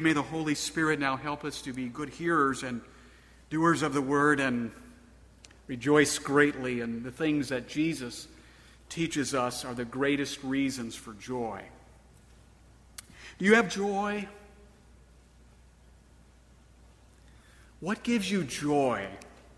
may the Holy Spirit now help us to be good hearers and doers of the word and rejoice greatly in the things that Jesus teaches us are the greatest reasons for joy. Do you have joy? What gives you joy?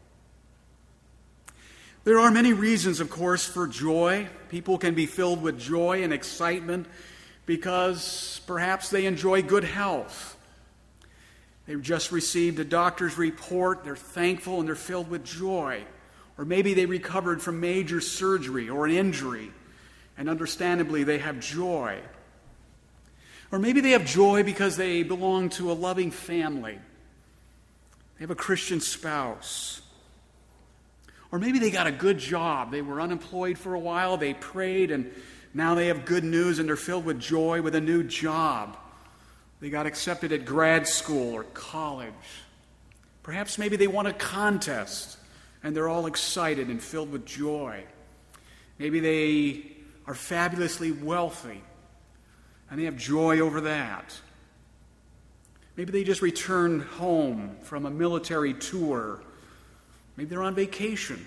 There are many reasons, of course, for joy. People can be filled with joy and excitement because perhaps they enjoy good health. They've just received a doctor's report, they're thankful and they're filled with joy. Or maybe they recovered from major surgery or an injury, and understandably they have joy. Or maybe they have joy because they belong to a loving family. They have a Christian spouse. Or maybe they got a good job. They were unemployed for a while, they prayed, and now they have good news and they're filled with joy with a new job. They got accepted at grad school or college. Perhaps maybe they won a contest and they're all excited and filled with joy. Maybe they are fabulously wealthy and they have joy over that. Maybe they just returned home from a military tour. Maybe they're on vacation.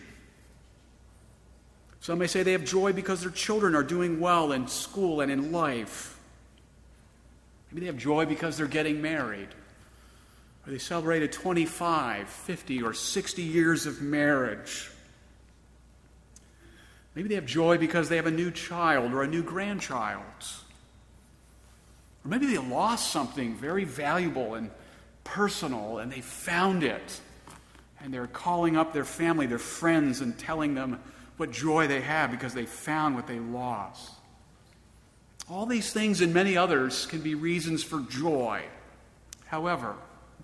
Some may say they have joy because their children are doing well in school and in life. Maybe they have joy because they're getting married. Or they celebrated 25, 50, or 60 years of marriage. Maybe they have joy because they have a new child or a new grandchild. Or maybe they lost something very valuable and personal and they found it. And they're calling up their family, their friends, and telling them what joy they have because they found what they lost. All these things and many others can be reasons for joy. However,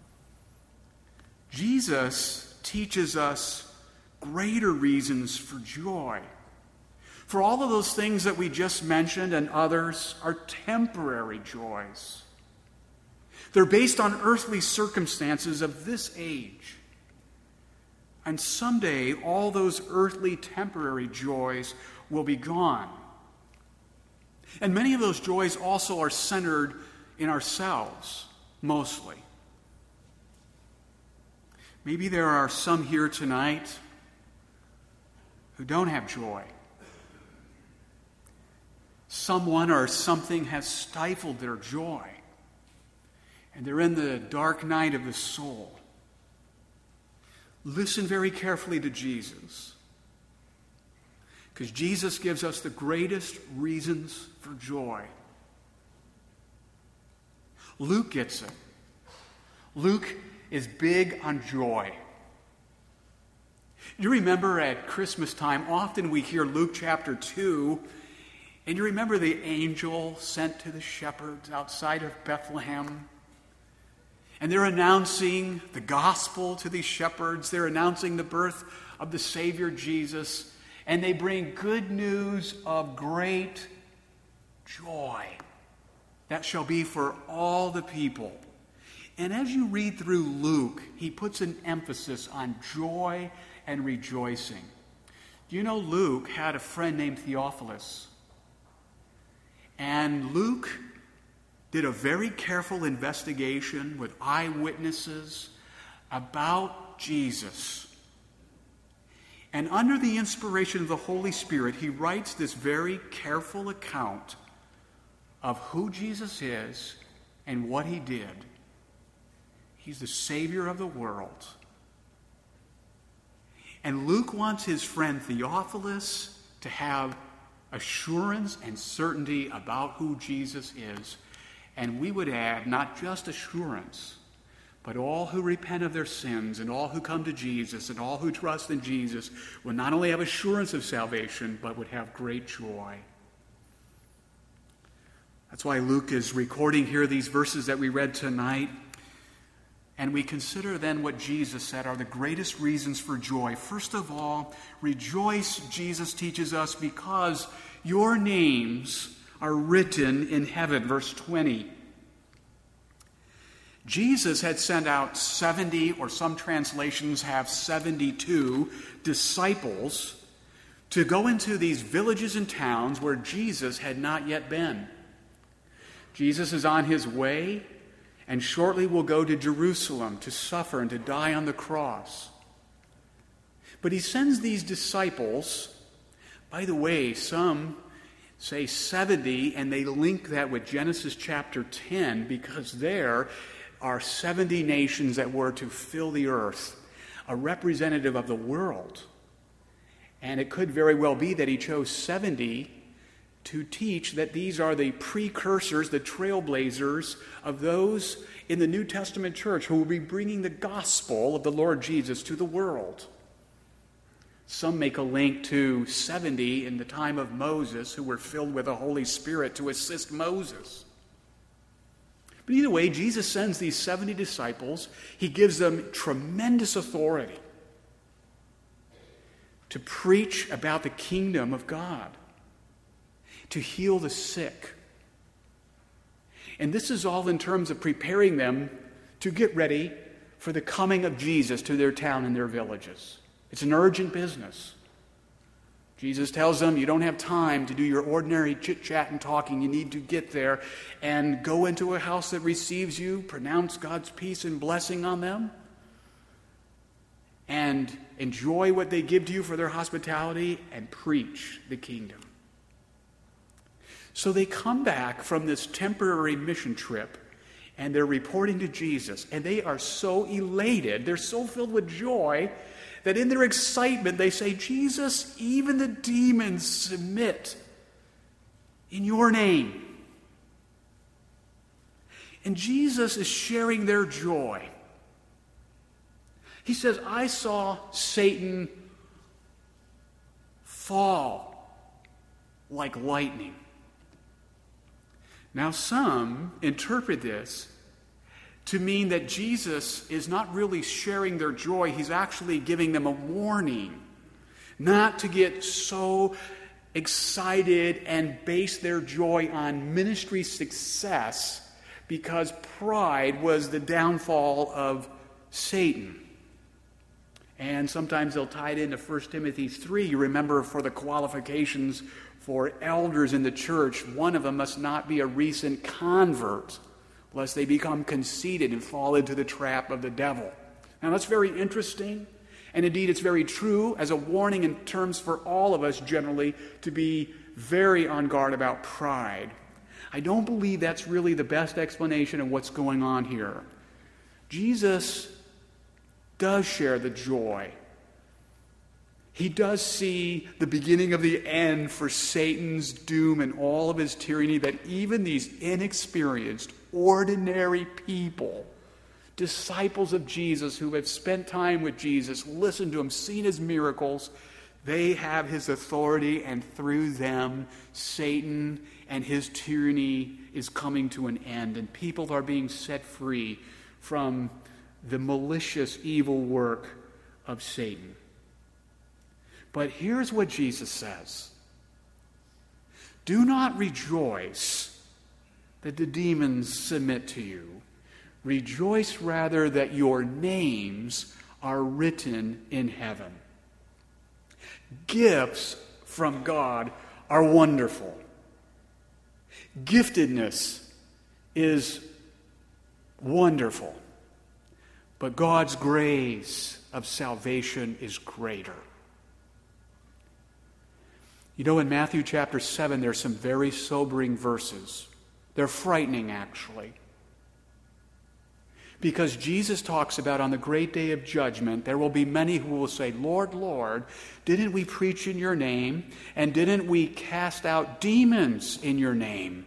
Jesus teaches us greater reasons for joy. For all of those things that we just mentioned and others are temporary joys. They're based on earthly circumstances of this age. And someday, all those earthly temporary joys will be gone. And many of those joys also are centered in ourselves, mostly. Maybe there are some here tonight who don't have joy. Someone or something has stifled their joy, and they're in the dark night of the soul. Listen very carefully to Jesus, because Jesus gives us the greatest reasons for joy. Luke gets it. Luke is big on joy. You remember at Christmas time, often we hear Luke chapter 2, and you remember the angel sent to the shepherds outside of Bethlehem. And they're announcing the gospel to these shepherds. They're announcing the birth of the Savior Jesus. And they bring good news of great joy that shall be for all the people. And as you read through Luke, he puts an emphasis on joy and rejoicing. Do you know Luke had a friend named Theophilus? And Luke did a very careful investigation with eyewitnesses about Jesus. And under the inspiration of the Holy Spirit, he writes this very careful account of who Jesus is and what he did. He's the Savior of the world. And Luke wants his friend Theophilus to have assurance and certainty about who Jesus is. And we would add, not just assurance, but all who repent of their sins and all who come to Jesus and all who trust in Jesus will not only have assurance of salvation, but would have great joy. That's why Luke is recording here these verses that we read tonight. And we consider then what Jesus said are the greatest reasons for joy. First of all, rejoice, Jesus teaches us, because your names are written in heaven. Verse 20. Jesus had sent out 70, or some translations have 72, disciples to go into these villages and towns where Jesus had not yet been. Jesus is on his way, and shortly will go to Jerusalem to suffer and to die on the cross. But he sends these disciples. By the way, some say 70, and they link that with Genesis chapter 10, because there are 70 nations that were to fill the earth, a representative of the world. And it could very well be that he chose 70 to teach that these are the precursors, the trailblazers of those in the New Testament church who will be bringing the gospel of the Lord Jesus to the world. Some make a link to 70 in the time of Moses who were filled with the Holy Spirit to assist Moses. But either way, Jesus sends these 70 disciples. He gives them tremendous authority to preach about the kingdom of God, to heal the sick. And this is all in terms of preparing them to get ready for the coming of Jesus to their town and their villages. It's an urgent business. Jesus tells them, you don't have time to do your ordinary chit-chat and talking. You need to get there and go into a house that receives you, pronounce God's peace and blessing on them, and enjoy what they give to you for their hospitality, and preach the kingdom. So they come back from this temporary mission trip, and they're reporting to Jesus, and they are so elated, they're so filled with joy, that in their excitement they say, Jesus, even the demons submit in your name. And Jesus is sharing their joy. He says, I saw Satan fall like lightning. Now some interpret this to mean that Jesus is not really sharing their joy. He's actually giving them a warning not to get so excited and base their joy on ministry success, because pride was the downfall of Satan. And sometimes they'll tie it into 1 Timothy 3. You remember, for the qualifications for elders in the church, one of them must not be a recent convert, lest they become conceited and fall into the trap of the devil. Now that's very interesting, and indeed it's very true as a warning in terms for all of us generally to be very on guard about pride. I don't believe that's really the best explanation of what's going on here. Jesus does share the joy. He does see the beginning of the end for Satan's doom and all of his tyranny, that even these inexperienced, ordinary people, disciples of Jesus who have spent time with Jesus, listened to him, seen his miracles, they have his authority, and through them, Satan and his tyranny is coming to an end, and people are being set free from the malicious, evil work of Satan. But here's what Jesus says. Do not rejoice that the demons submit to you. Rejoice rather that your names are written in heaven. Gifts from God are wonderful. Giftedness is wonderful. But God's grace of salvation is greater. You know, in Matthew chapter 7, there's some very sobering verses. They're frightening, actually. Because Jesus talks about on the great day of judgment, there will be many who will say, Lord, Lord, didn't we preach in your name? And didn't we cast out demons in your name?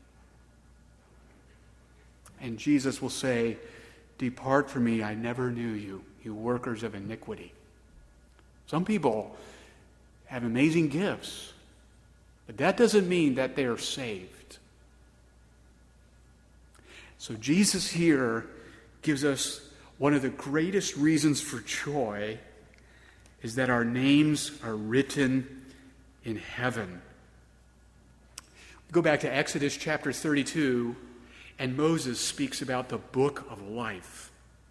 And Jesus will say, depart from me, I never knew you, you workers of iniquity. Some people have amazing gifts, but that doesn't mean that they are saved. So Jesus here gives us one of the greatest reasons for joy is that our names are written in heaven. Go back to Exodus chapter 32, and Moses speaks about the book of life.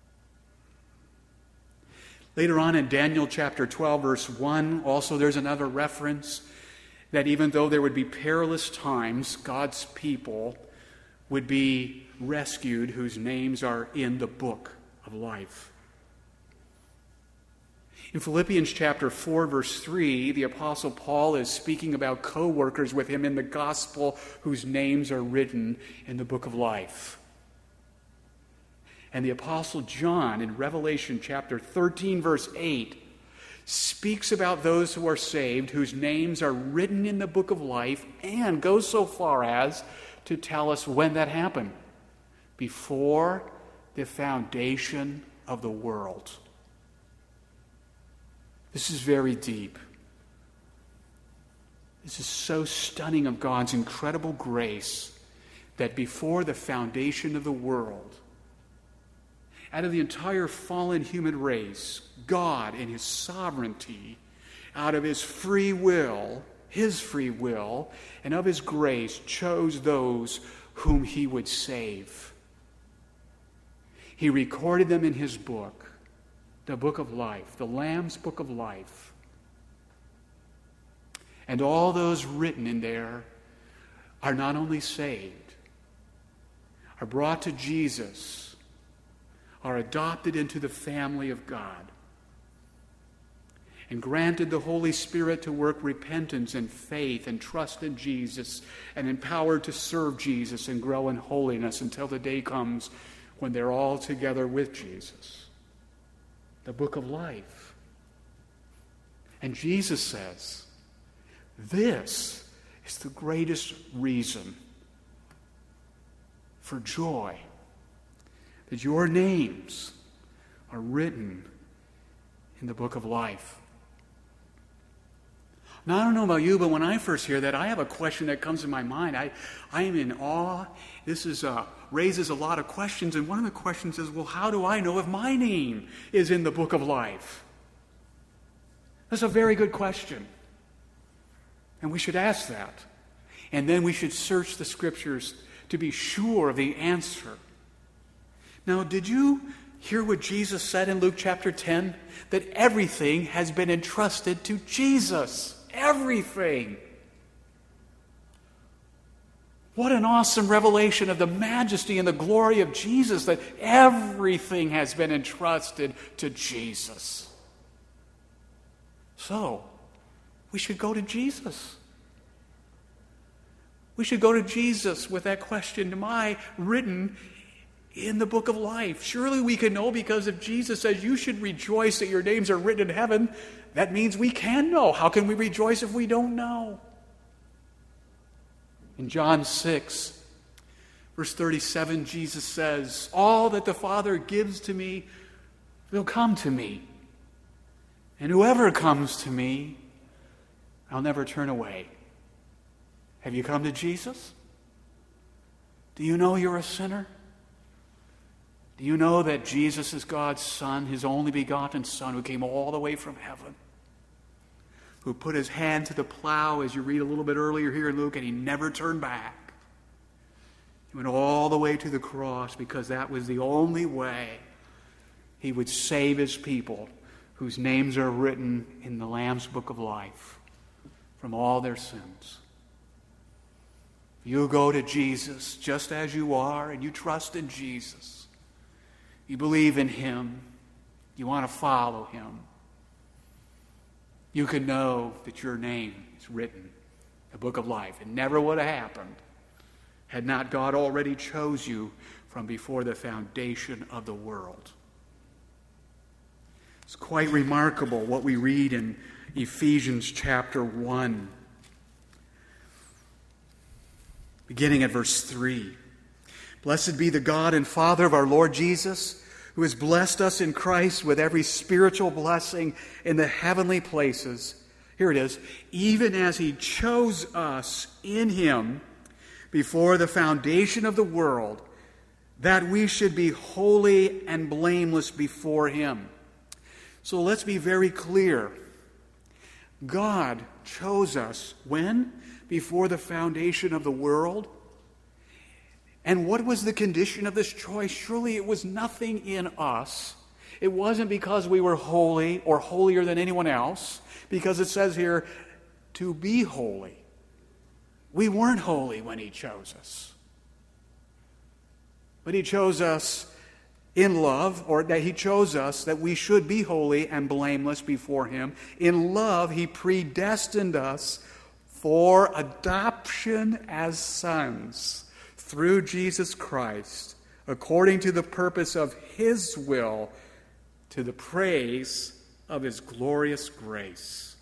Later on in Daniel chapter 12, verse 1, also there's another reference that even though there would be perilous times, God's people would be rescued whose names are in the book of life. In Philippians chapter 4, verse 3, the Apostle Paul is speaking about co-workers with him in the gospel whose names are written in the book of life. And the Apostle John in Revelation chapter 13, verse 8, speaks about those who are saved whose names are written in the book of life, and goes so far as to tell us when that happened. Before the foundation of the world. This is very deep. This is so stunning of God's incredible grace that before the foundation of the world, out of the entire fallen human race, God in his sovereignty, out of his free will, and of his grace, chose those whom he would save. He recorded them in his book, the book of life, the Lamb's book of life. And all those written in there are not only saved, are brought to Jesus, are adopted into the family of God, and granted the Holy Spirit to work repentance and faith and trust in Jesus, and empowered to serve Jesus and grow in holiness until the day comes when they're all together with Jesus. The book of life. And Jesus says, this is the greatest reason for joy, that your names are written in the book of life. Now, I don't know about you, but when I first hear that, I have a question that comes in my mind. I am in awe. This raises a lot of questions, and one of the questions is, well, how do I know if my name is in the book of life? That's a very good question. And we should ask that. And then we should search the Scriptures to be sure of the answer. Now, did you hear what Jesus said in Luke chapter 10? That everything has been entrusted to Jesus. Everything. What an awesome revelation of the majesty and the glory of Jesus, that everything has been entrusted to Jesus. So, we should go to Jesus. We should go to Jesus with that question, am I written in the book of life? Surely we can know, because if Jesus says you should rejoice that your names are written in heaven, that means we can know. How can we rejoice if we don't know? In John 6, verse 37, Jesus says, all that the Father gives to me will come to me. And whoever comes to me, I'll never turn away. Have you come to Jesus? Do you know you're a sinner? Do you know that Jesus is God's Son, his only begotten Son, who came all the way from heaven, who put his hand to the plow, as you read a little bit earlier here in Luke, and he never turned back. He went all the way to the cross because that was the only way he would save his people whose names are written in the Lamb's book of life from all their sins. You go to Jesus just as you are, and you trust in Jesus. You believe in him. You want to follow him. You can know that your name is written in the book of life. It never would have happened had not God already chose you from before the foundation of the world. It's quite remarkable what we read in Ephesians chapter 1, beginning at verse 3. Blessed be the God and Father of our Lord Jesus, who has blessed us in Christ with every spiritual blessing in the heavenly places. Here it is. Even as he chose us in him before the foundation of the world, that we should be holy and blameless before him. So let's be very clear. God chose us when? Before the foundation of the world. And what was the condition of this choice? Surely it was nothing in us. It wasn't because we were holy or holier than anyone else, because it says here, to be holy. We weren't holy when he chose us. but He chose us in love, or that He chose us that we should be holy and blameless before Him. In love, He predestined us for adoption as sons through Jesus Christ, according to the purpose of His will, to the praise of His glorious grace.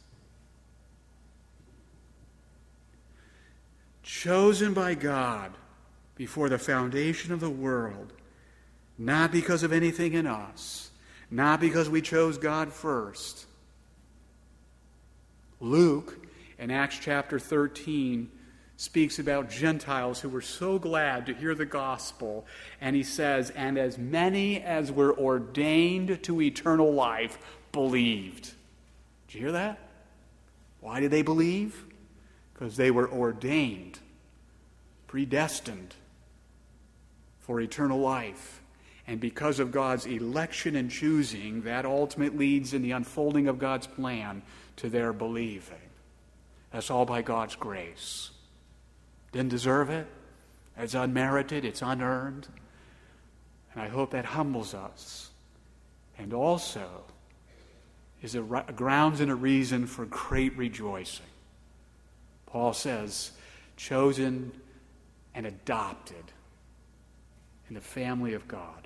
Chosen by God before the foundation of the world, not because of anything in us, not because we chose God first. Luke, in Acts chapter 13, speaks about Gentiles who were so glad to hear the gospel, and he says, and as many as were ordained to eternal life believed. Did you hear that? Why did they believe? Because they were ordained, predestined for eternal life. And because of God's election and choosing, that ultimately leads in the unfolding of God's plan to their believing. That's all by God's grace. Didn't deserve it. It's unmerited. It's unearned. And I hope that humbles us. And also is a grounds and a reason for great rejoicing. Paul says, chosen and adopted in the family of God.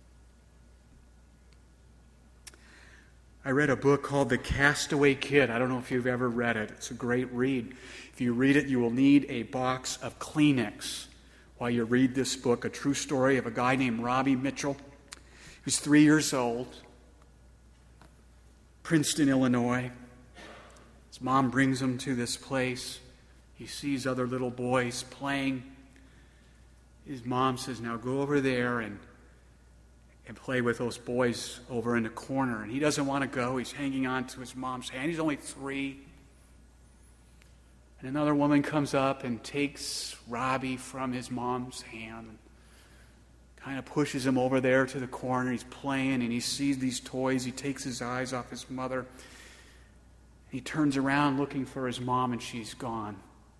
I read a book called The Castaway Kid. I don't know if you've ever read it. It's a great read. If you read it, you will need a box of Kleenex while you read this book, a true story of a guy named Robbie Mitchell. He was 3 years old, Princeton, Illinois. His mom brings him to this place. He sees other little boys playing. His mom says, now go over there and play with those boys over in the corner. And he doesn't want to go. He's hanging on to his mom's hand. He's only 3. And another woman comes up and takes Robbie from his mom's hand and kind of pushes him over there to the corner. He's playing and he sees these toys. He takes his eyes off his mother. He turns around looking for his mom, and she's gone.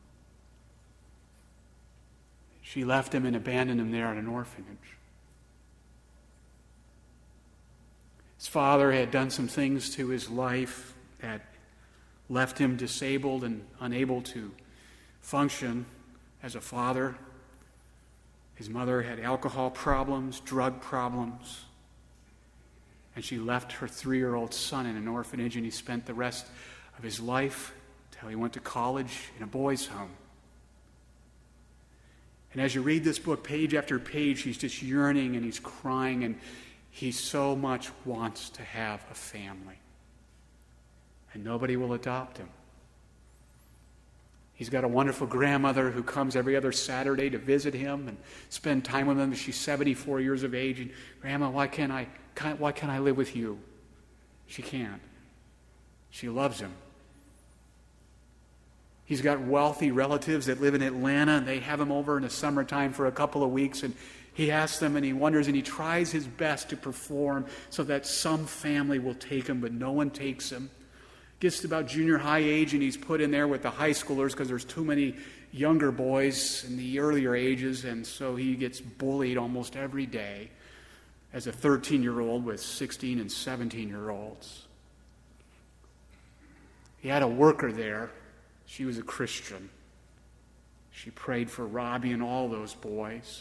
She left him and abandoned him there at an orphanage. His father had done some things to his life that left him disabled and unable to function as a father. His mother had alcohol problems, drug problems, and she left her 3-year-old son in an orphanage, and he spent the rest of his life until he went to college in a boys' home. And as you read this book, page after page, he's just yearning and he's crying, and he so much wants to have a family. And nobody will adopt him. He's got a wonderful grandmother who comes every other Saturday to visit him and spend time with him. She's 74 years of age. And, Grandma, why can't I live with you? She can't. She loves him. He's got wealthy relatives that live in Atlanta, and they have him over in the summertime for a couple of weeks, and he asks them, and he wonders, and he tries his best to perform so that some family will take him, but no one takes him. Gets to about junior high age, and he's put in there with the high schoolers because there's too many younger boys in the earlier ages, and so he gets bullied almost every day as a 13-year-old with 16 and 17-year-olds. He had a worker there. She was a Christian. She prayed for Robbie and all those boys.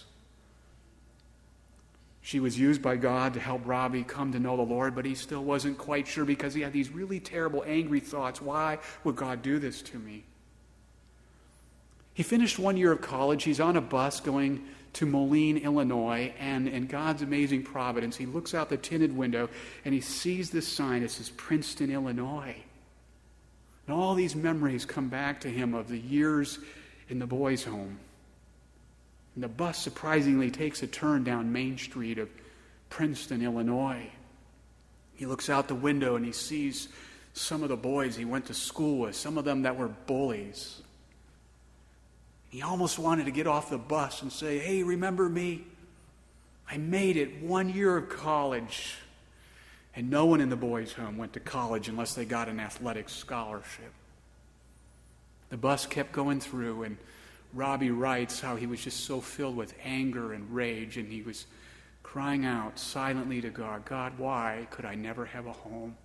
She was used by God to help Robbie come to know the Lord, but he still wasn't quite sure because he had these really terrible, angry thoughts. Why would God do this to me? He finished 1 year of college. He's on a bus going to Moline, Illinois, and in God's amazing providence, he looks out the tinted window and he sees this sign. It says Princeton, Illinois. And all these memories come back to him of the years in the boys' home. And the bus surprisingly takes a turn down Main Street of Princeton, Illinois. He looks out the window and he sees some of the boys he went to school with, some of them that were bullies. He almost wanted to get off the bus and say, hey, remember me? I made it 1 year of college. And no one in the boys' home went to college unless they got an athletic scholarship. The bus kept going through, and Robbie writes how he was just so filled with anger and rage, and he was crying out silently to God, God, why could I never have a home?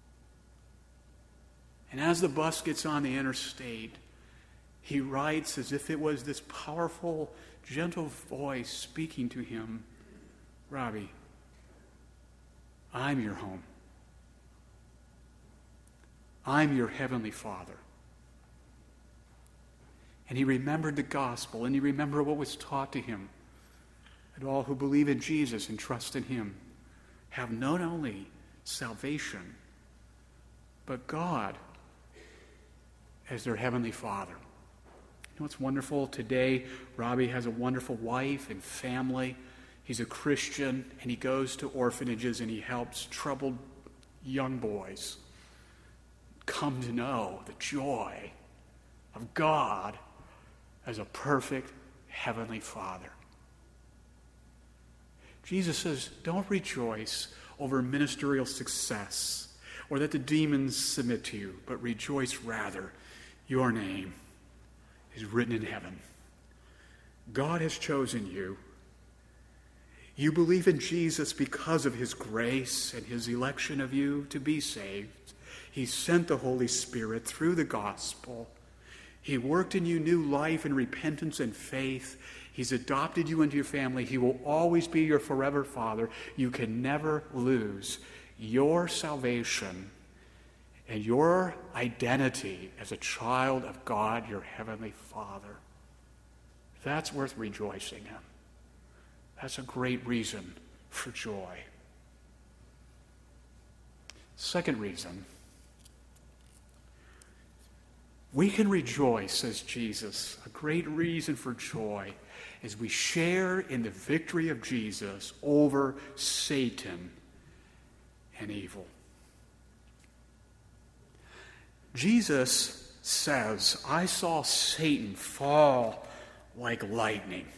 And as the bus gets on the interstate, he writes as if it was this powerful, gentle voice speaking to him, Robbie, I'm your home. I'm your heavenly Father. And he remembered the gospel, and he remembered what was taught to him. And all who believe in Jesus and trust in him have not only salvation, but God as their heavenly Father. You know what's wonderful? Today, Robbie has a wonderful wife and family. He's a Christian, and he goes to orphanages and he helps troubled young boys come to know the joy of God as a perfect heavenly Father. Jesus says, don't rejoice over ministerial success or that the demons submit to you, but rejoice rather, your name is written in heaven. God has chosen you. You believe in Jesus because of his grace and his election of you to be saved. He sent the Holy Spirit through the gospel. He worked in you new life and repentance and faith. He's adopted you into your family. He will always be your forever Father. You can never lose your salvation and your identity as a child of God, your heavenly Father. That's worth rejoicing in. That's a great reason for joy. Second reason, we can rejoice, says Jesus. A great reason for joy is we share in the victory of Jesus over Satan and evil. Jesus says, I saw Satan fall like lightning.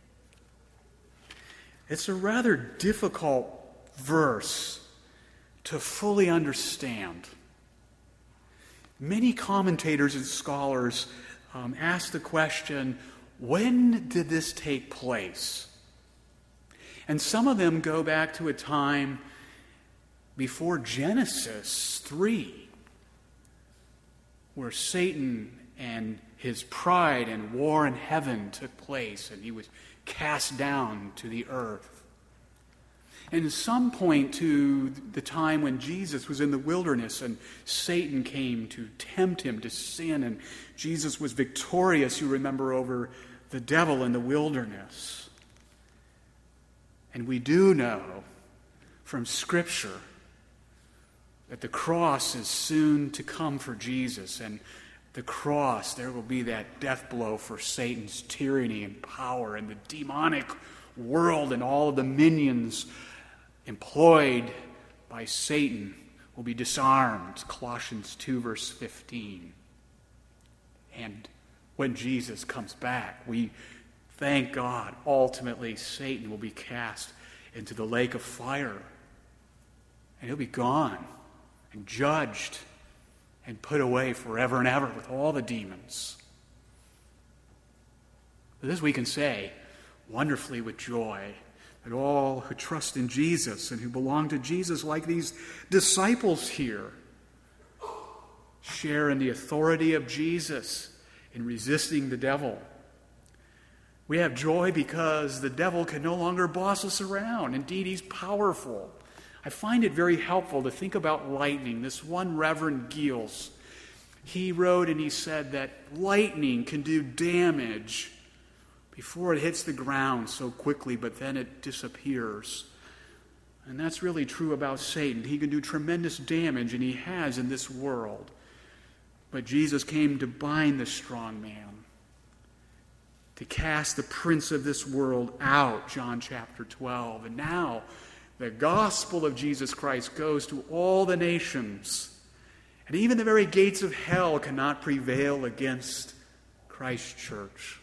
It's a rather difficult verse to fully understand. Many commentators and scholars ask the question, when did this take place? And some of them go back to a time before Genesis 3, where Satan and his pride and war in heaven took place, and he was cast down to the earth. And at some point to the time when Jesus was in the wilderness and Satan came to tempt him to sin, and Jesus was victorious, you remember, over the devil in the wilderness. And we do know from Scripture that the cross is soon to come for Jesus, and the cross, there will be that death blow for Satan's tyranny and power and the demonic world, and all of the minions employed by Satan will be disarmed. Colossians 2 verse 15. And when Jesus comes back, we thank God, ultimately Satan will be cast into the lake of fire. And he'll be gone and judged and put away forever and ever with all the demons. But this we can say wonderfully with joy, that all who trust in Jesus and who belong to Jesus, like these disciples here, share in the authority of Jesus in resisting the devil. We have joy because the devil can no longer boss us around. Indeed, he's powerful. I find it very helpful to think about lightning. This one Reverend Giels, he wrote and he said that lightning can do damage before it hits the ground so quickly, but then it disappears. And that's really true about Satan. He can do tremendous damage, and he has in this world. But Jesus came to bind the strong man, to cast the prince of this world out, John chapter 12. And now the gospel of Jesus Christ goes to all the nations. And even the very gates of hell cannot prevail against Christ's church.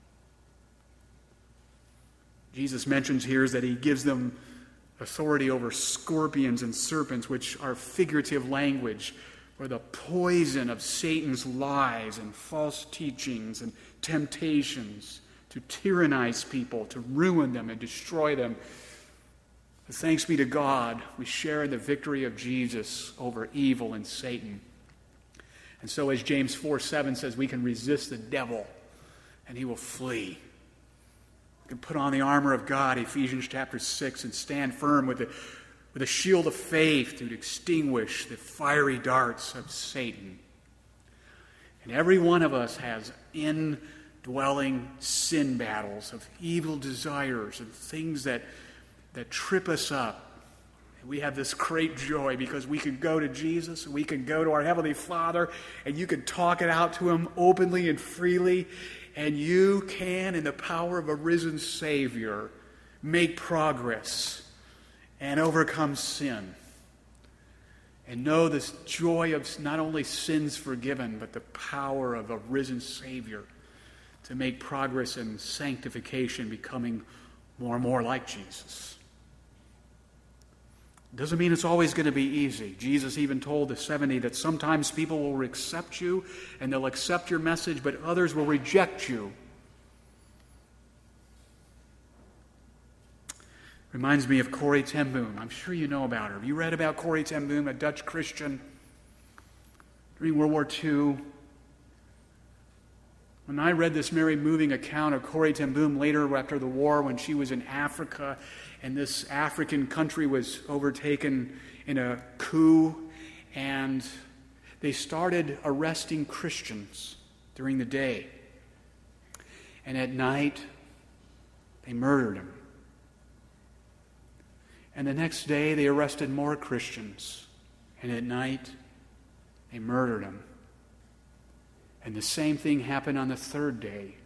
Jesus mentions here that he gives them authority over scorpions and serpents, which are figurative language for the poison of Satan's lies and false teachings and temptations to tyrannize people, to ruin them and destroy them. But thanks be to God, we share in the victory of Jesus over evil and Satan. And so as James 4:7 says, we can resist the devil and he will flee. We can put on the armor of God, Ephesians chapter 6, and stand firm with a shield of faith to extinguish the fiery darts of Satan. And every one of us has indwelling sin battles of evil desires and things that trip us up. And we have this great joy because we can go to Jesus, and we can go to our Heavenly Father, and you can talk it out to Him openly and freely, and you can, in the power of a risen Savior, make progress and overcome sin. And know this joy of not only sins forgiven, but the power of a risen Savior to make progress in sanctification, becoming more and more like Jesus. Doesn't mean it's always going to be easy. Jesus even told the 70 that sometimes people will accept you and they'll accept your message, but others will reject you. Reminds me of Corrie ten Boom. I'm sure you know about her. Have you read about Corrie ten Boom, a Dutch Christian during World War II? When I read this very moving account of Corrie ten Boom later after the war, when she was in Africa and this African country was overtaken in a coup, and they started arresting Christians during the day. And at night, they murdered them. And the next day, they arrested more Christians. And at night, they murdered them. And the same thing happened on the third day.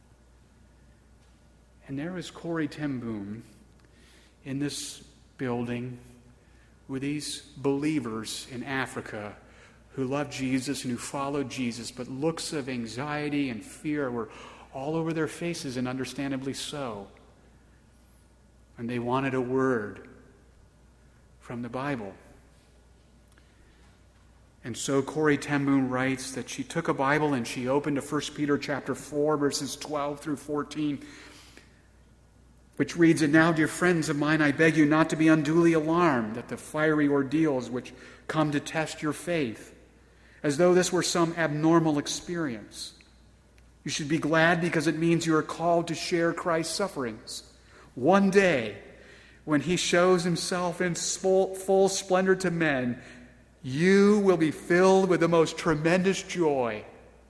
And there was Corrie ten Boom in this building with these believers in Africa who loved Jesus and who followed Jesus, but looks of anxiety and fear were all over their faces, and understandably so. And they wanted a word from the Bible. And so Corrie ten Boom writes that she took a Bible and she opened to 1 Peter chapter 4, verses 12 through 14, which reads, "And now, dear friends of mine, I beg you not to be unduly alarmed at the fiery ordeals which come to test your faith, as though this were some abnormal experience. You should be glad because it means you are called to share Christ's sufferings. One day, when He shows Himself in full splendor to men, you will be filled with the most tremendous joy.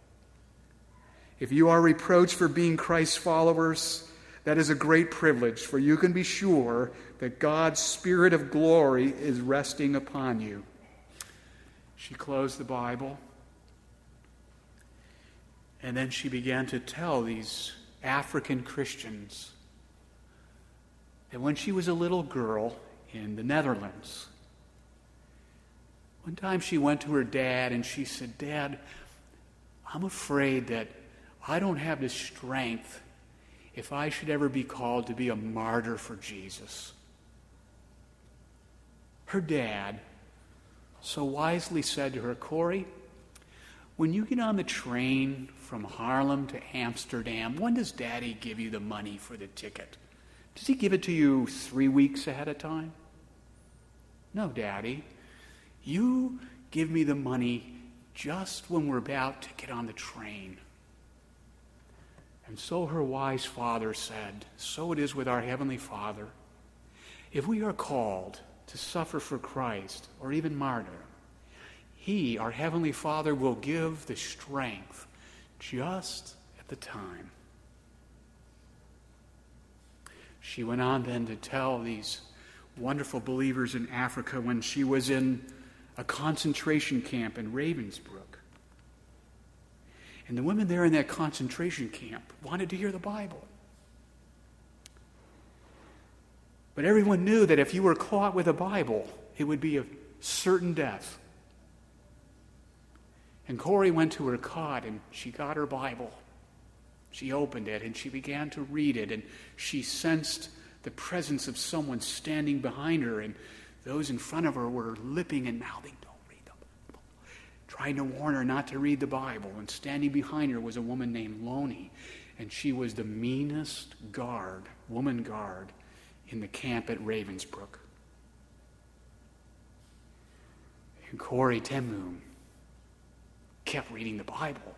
If you are reproached for being Christ's followers, that is a great privilege, for you can be sure that God's Spirit of glory is resting upon you." She closed the Bible, and then she began to tell these African Christians that when she was a little girl in the Netherlands, one time she went to her dad and she said, "Dad, I'm afraid that I don't have the strength if I should ever be called to be a martyr for Jesus." Her dad so wisely said to her, "Corrie, when you get on the train from Haarlem to Amsterdam, when does Daddy give you the money for the ticket? Does he give it to you 3 weeks ahead of time?" "No, Daddy. You give me the money just when we're about to get on the train." And so her wise father said, so it is with our Heavenly Father. If we are called to suffer for Christ, or even martyr, He, our Heavenly Father, will give the strength just at the time. She went on then to tell these wonderful believers in Africa when she was in a concentration camp in Ravensbrück. And the women there in that concentration camp wanted to hear the Bible. But everyone knew that if you were caught with a Bible, it would be a certain death. And Corrie went to her cot and she got her Bible. She opened it and she began to read it, and she sensed the presence of someone standing behind her, and those in front of her were lipping and mouthing, "Don't read the Bible. trying to warn her not to read the Bible. And standing behind her was a woman named Lonnie. And she was the meanest woman guard, in the camp at Ravensbrück. And Corrie ten Boom kept reading the Bible.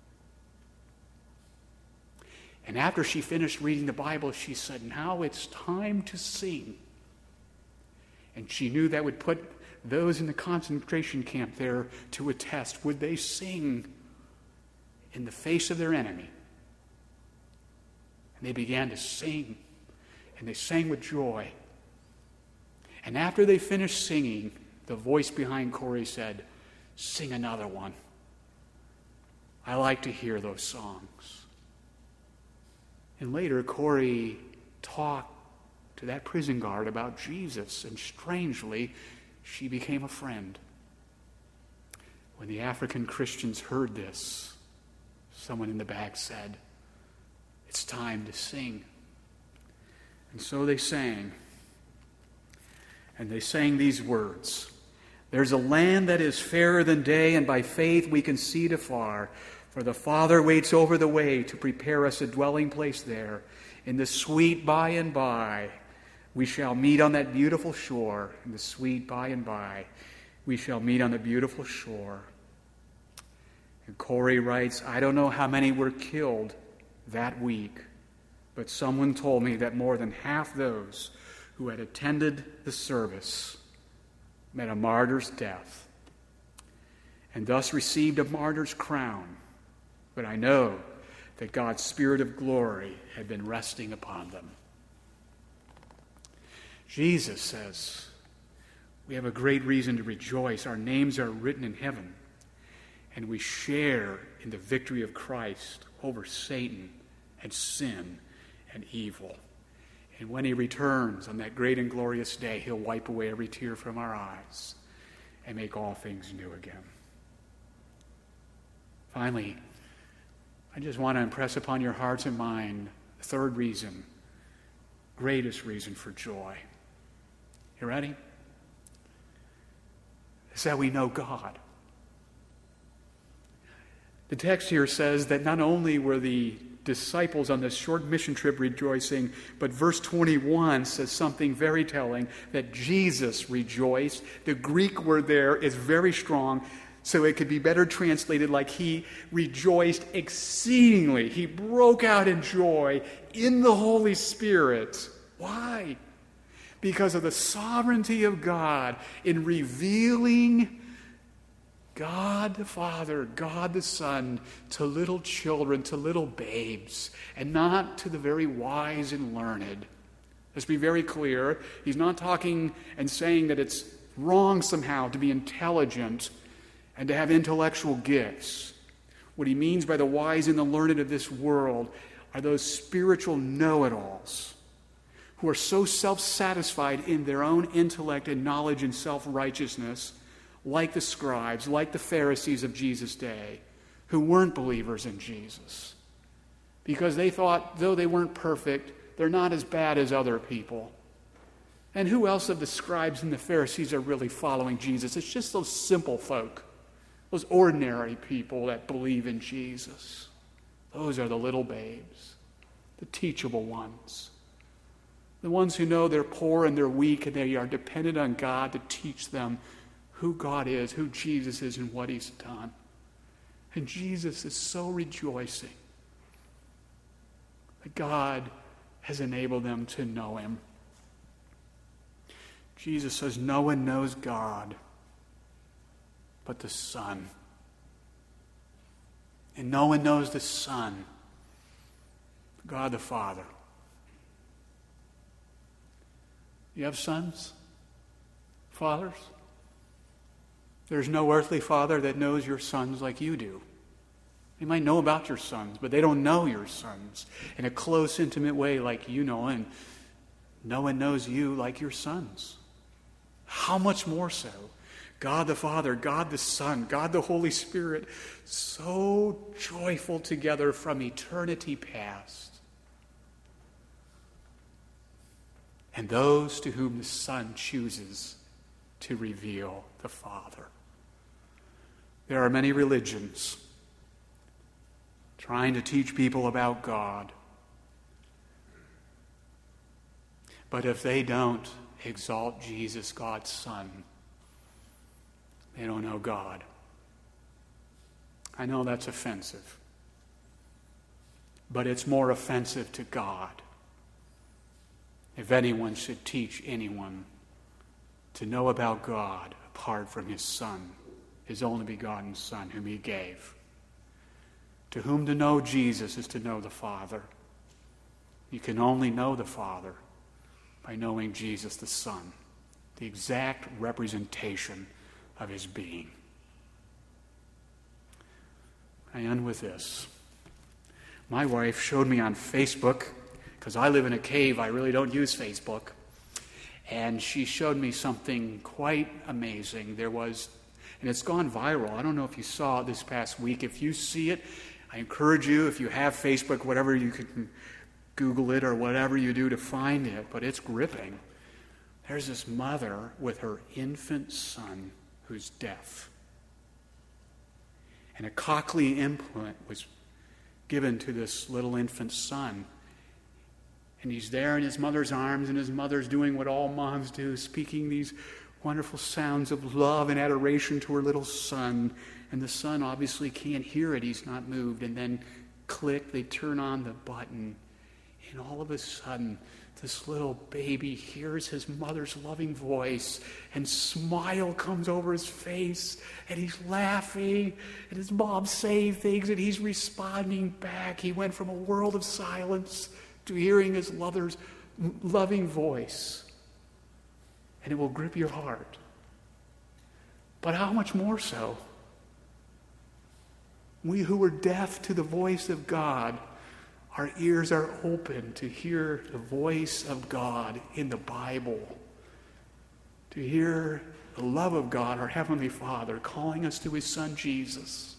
And after she finished reading the Bible, she said, "Now it's time to sing." And she knew that would put those in the concentration camp there to a test. Would they sing in the face of their enemy? And they began to sing, and they sang with joy. And after they finished singing, the voice behind Corrie said, "Sing another one. I like to hear those songs." And later, Corrie talked to that prison guard about Jesus, and strangely, she became a friend. When the African Christians heard this, someone in the back said, "It's time to sing." And so they sang. And they sang these words: "There's a land that is fairer than day, and by faith we can see it afar. For the Father waits over the way to prepare us a dwelling place there. In the sweet by and by, we shall meet on that beautiful shore. In the sweet by and by, we shall meet on the beautiful shore." And Corrie writes, "I don't know how many were killed that week, but someone told me that more than half those who had attended the service met a martyr's death, and thus received a martyr's crown. But I know that God's Spirit of glory had been resting upon them." Jesus says, we have a great reason to rejoice. Our names are written in heaven, and we share in the victory of Christ over Satan and sin and evil. And when he returns on that great and glorious day, he'll wipe away every tear from our eyes and make all things new again. Finally, I just want to impress upon your hearts and mind the third reason, greatest reason for joy. You ready? It's that we know God. The text here says that not only were the disciples on this short mission trip rejoicing, but verse 21 says something very telling, that Jesus rejoiced. The Greek word there is very strong, so it could be better translated like he rejoiced exceedingly. He broke out in joy in the Holy Spirit. Why? Because of the sovereignty of God in revealing God the Father, God the Son, to little children, to little babes, and not to the very wise and learned. Let's be very clear. He's not talking and saying that it's wrong somehow to be intelligent and to have intellectual gifts. What he means by the wise and the learned of this world are those spiritual know-it-alls who are so self-satisfied in their own intellect and knowledge and self-righteousness, like the scribes, like the Pharisees of Jesus' day, who weren't believers in Jesus. Because they thought, though they weren't perfect, they're not as bad as other people. And who else of the scribes and the Pharisees are really following Jesus? It's just those simple folk, those ordinary people that believe in Jesus. Those are the little babes, the teachable ones. The ones who know they're poor and they're weak and they are dependent on God to teach them who God is, who Jesus is, and what he's done. And Jesus is so rejoicing that God has enabled them to know him. Jesus says, no one knows God but the Son. And no one knows the Son, God the Father. You have sons? Fathers? There's no earthly father that knows your sons like you do. They might know about your sons, but they don't know your sons in a close, intimate way like you know, and no one knows you like your sons. How much more so? God the Father, God the Son, God the Holy Spirit, so joyful together from eternity past. And those to whom the Son chooses to reveal the Father. There are many religions trying to teach people about God. But if they don't exalt Jesus, God's Son, they don't know God. I know that's offensive, but it's more offensive to God if anyone should teach anyone to know about God apart from his Son, his only begotten Son, whom he gave. To whom to know Jesus is to know the Father. You can only know the Father by knowing Jesus the Son, the exact representation of his being. I end with this. My wife showed me on Facebook, because I live in a cave, I really don't use Facebook, and she showed me something quite amazing. And it's gone viral. I don't know if you saw it this past week. If you see it, I encourage you, if you have Facebook, whatever, you can Google it or whatever you do to find it, but it's gripping. There's this mother with her infant son who's deaf. And a cochlear implant was given to this little infant son. And he's there in his mother's arms, and his mother's doing what all moms do, speaking these wonderful sounds of love and adoration to her little son. And the son obviously can't hear it. He's not moved. And then click, they turn on the button. And all of a sudden, this little baby hears his mother's loving voice, and smile comes over his face, and he's laughing, and his mom's saying things, and he's responding back. He went from a world of silence to hearing his mother's loving voice. And it will grip your heart. But how much more so? We who were deaf to the voice of God, our ears are open to hear the voice of God in the Bible, to hear the love of God, our Heavenly Father, calling us to his Son Jesus,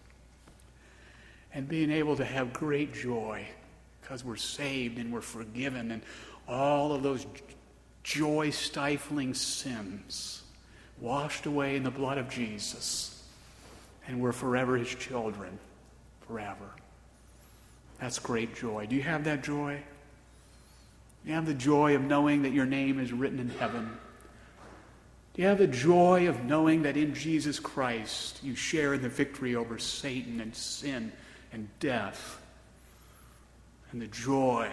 and being able to have great joy because we're saved and we're forgiven, and all of those joy-stifling sins washed away in the blood of Jesus, and we're forever his children, forever. That's great joy. Do you have that joy? Do you have the joy of knowing that your name is written in heaven? Do you have the joy of knowing that in Jesus Christ you share in the victory over Satan and sin and death? And the joy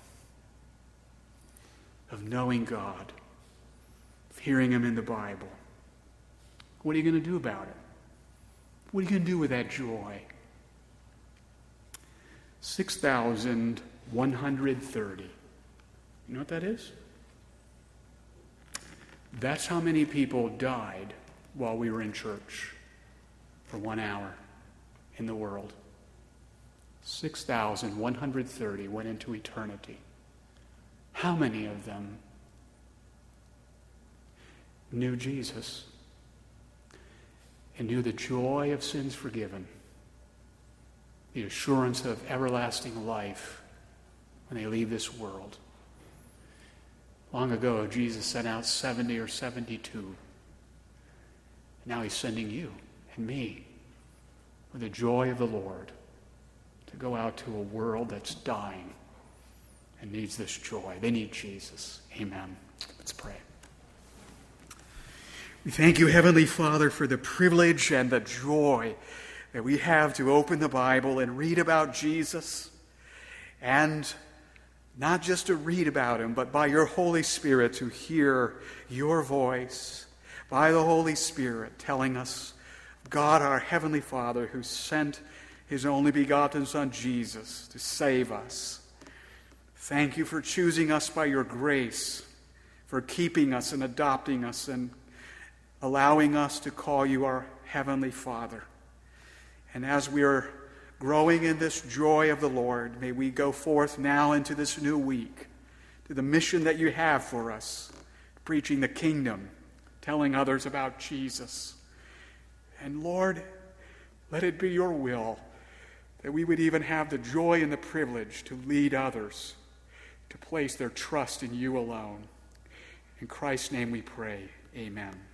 of knowing God, of hearing him in the Bible. What are you going to do about it? What are you going to do with that joy? 6,130. You know what that is? That's how many people died while we were in church for 1 hour in the world. 6,130 went into eternity. How many of them knew Jesus and knew the joy of sins forgiven, the assurance of everlasting life when they leave this world? Long ago, Jesus sent out 70 or 72. And now he's sending you and me with the joy of the Lord to go out to a world that's dying and needs this joy. They need Jesus. Amen. Let's pray. We thank you, Heavenly Father, for the privilege and the joy that we have to open the Bible and read about Jesus, and not just to read about him, but by your Holy Spirit to hear your voice, by the Holy Spirit telling us God, our Heavenly Father, who sent his only begotten Son, Jesus, to save us. Thank you for choosing us by your grace, for keeping us and adopting us and allowing us to call you our Heavenly Father. And as we are growing in this joy of the Lord, may we go forth now into this new week to the mission that you have for us, preaching the kingdom, telling others about Jesus. And Lord, let it be your will that we would even have the joy and the privilege to lead others to place their trust in you alone. In Christ's name we pray. Amen.